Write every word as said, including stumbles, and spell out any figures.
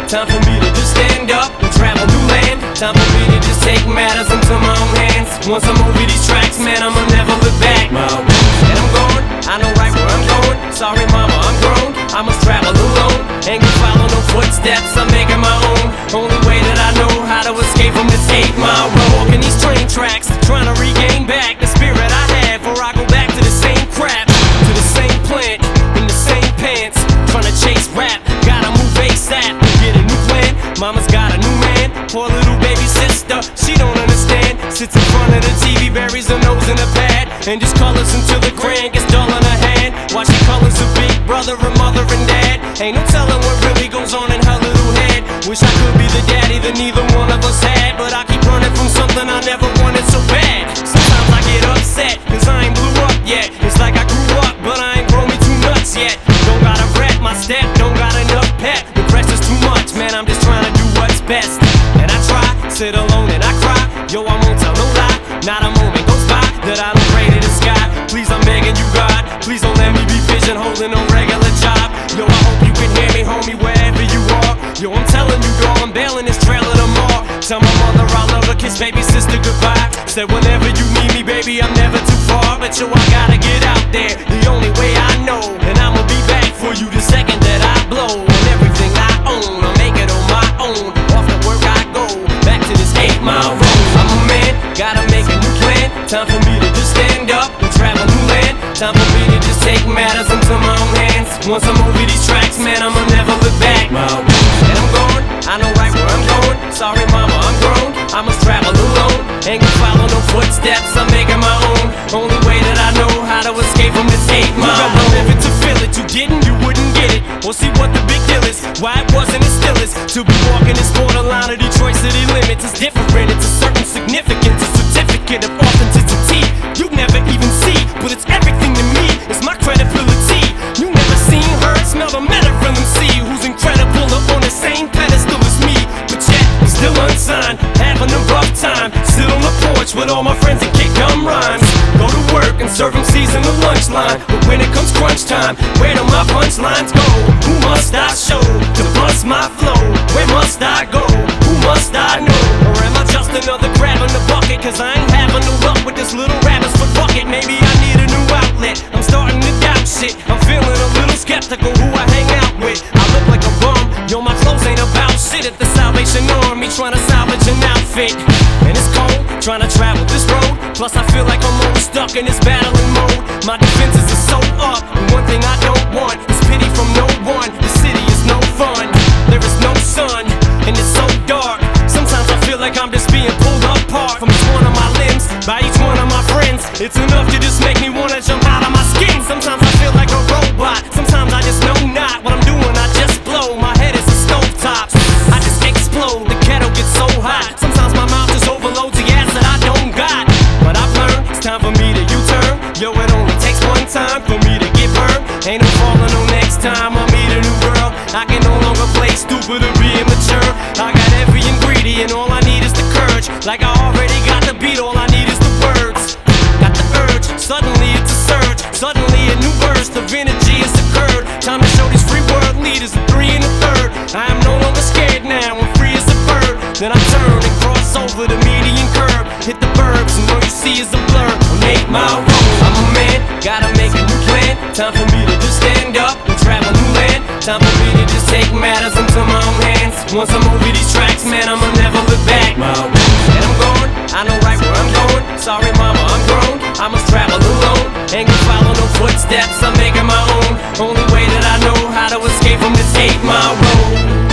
Time for me to just stand up and travel new land. Time for me to just take matters into my own hands. Once I'm over these tracks, man, I'ma never look back. My and I'm going, I know right where I'm going. Sorry mama, I'm grown, I must travel alone. Ain't gonna follow no footsteps, I'm making my own. Only way that I know how to escape from this eight mile road. Walking these train tracks, trying to regain back the spirit I had, before I go back to the same crap, to the same plant, in the same pants, trying to chase rap. Gotta move ASAP and get a new plan. Mama's got a new man, poor little baby sister, she don't understand. Sits in front of the T V, buries her nose in a pad, and just colors until the crayon gets dull in her hand. While she colors a big brother, a mother and dad. Ain't no telling what really goes on in her little head. Wish I could be the daddy that neither one of us had, but I keep running from something I never wanted so bad. Sometimes I get upset, cause I ain't blew up yet. It's like I grew up, but I ain't grown me too nuts yet. Don't gotta rap my step, don't got enough pep. The pressure's too much, man, I'm just trying to do what's best. And I try, sit alone and I cry. Yo, I won't tell no lie, not a moment goes by that I don't pray to the sky. Please, I'm begging you, God, please don't let me be pigeonholed in no regular job. Yo, I hope you can hear me, homie, wherever you are. Yo, I'm telling you, girl, I'm bailing this trailer tomorrow. Tell my mother I love her, kiss baby sister goodbye. Said whenever you need me, baby, I'm never too far. But yo, I gotta get out there, the only way I know. And I'ma be back for you the second that I blow. And everything I own, I'll make it on my own. Off the work I go, back to this eight mile road. I'm a man, gotta make a new plan. Time for me to just stand up and travel new land. Time for me to just take matters into my own hands. Once I'm over these tracks, man, I'ma never look back. My and I'm going, I know right where I'm going. Sorry mama, I'm grown, I must travel alone. Ain't gonna follow no footsteps, I'm making my own. Only way that I know how to escape from this eight mile. You gotta live it to feel it, you didn't, you wouldn't get it. Or see what the big deal is, why it wasn't, it still is. To be walking this borderline of Detroit city limits is different, it's a certain significance, a certificate of authenticity. You never even see, but it's everything to me, it's my credibility. You never seen, heard, smelled, or met a real M C who's incredible or on the same pedestal as me. But yet, I'm still unsigned, having a rough time. Sit on the porch with all my friends and kick gum rhymes. Go to work and serve M Cs in the lunch line. But when it comes crunch time, where do my punchlines go? Who must I show to bust my flow? Where must I go? Who must I know? Or am I just another grab in the bucket? Cause I ain't having no luck with this little rabbit's foot bucket. Maybe I need a new outlet, I'm starting to doubt shit. I'm feeling a little skeptical who I hang out with. I look like a bum, yo, my clothes ain't about shit. At the Salvation Army trying to salvage an outfit. And it's cold, trying to travel this road. Plus I feel like I'm always stuck in this battling mode. My defenses are so up, and one thing I don't want is pity from no one. The city is no fun, there is no sun, and it's so dark. Sometimes I feel like I'm just being pulled apart from each one of my limbs, by each one of my friends. It's enough to just make me wanna jump out of my skin. Sometimes I feel like a robot, sometimes I just know not what I'm doing, I just blow. My head is a stovetop, I just explode, the kettle gets so hot. Sometimes my mouth just overloads the gas that I don't got. But I've learned, it's time for me to U-turn. Yo, it only takes one time for me to get burned. Ain't no falling no next time I meet a new girl. I can no longer play stupid or be immature. I got every ingredient, all I need is the courage. Like I already got the beat, all I need is the words. Got the urge, suddenly it's a surge. Suddenly a new burst of energy has occurred. Time to show these free world leaders a three and a third. I am no longer scared now, I'm free as a bird. Then I turn and cross over the median curb. Hit the burbs and all you see is a blur on eight mile road. I'm a man, gotta make a new plan. Time for me to just stand up and travel new land. Time for me to just take matters into my own hands. Once I'm over these tracks, man, I'ma never look back. And I'm going, I know right where I'm going. Sorry mama, I'm grown, I must travel alone. Ain't gonna follow no footsteps, I'm making my own. Only way that I know how to escape from this eight mile road.